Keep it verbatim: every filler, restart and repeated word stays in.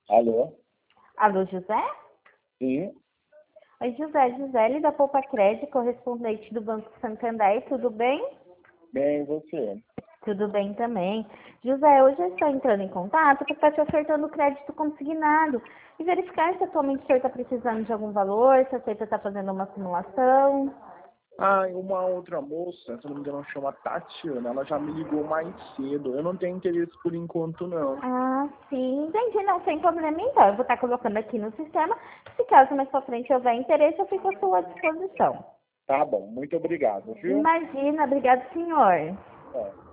Alô? Alô, José? Sim, Oi, José. Gisele da Poupa Crédito, correspondente do Banco Santander, tudo bem? bem, e você? Tudo bem também. José, hoje eu estou entrando em contato porque está te ofertando crédito consignado e verificar se atualmente o senhor está precisando de algum valor, se a Seita está fazendo uma simulação. Ah, e uma outra moça, se eu não me engano, chama Tatiana, ela já me ligou mais cedo. Eu não tenho interesse por enquanto, não. Ah, sim, entendi. Não, sem problema então. Eu vou estar colocando aqui no sistema. Se caso mais para frente houver interesse, eu fico à sua disposição. Tá bom, muito obrigado, viu? Imagina, obrigado, senhor. É.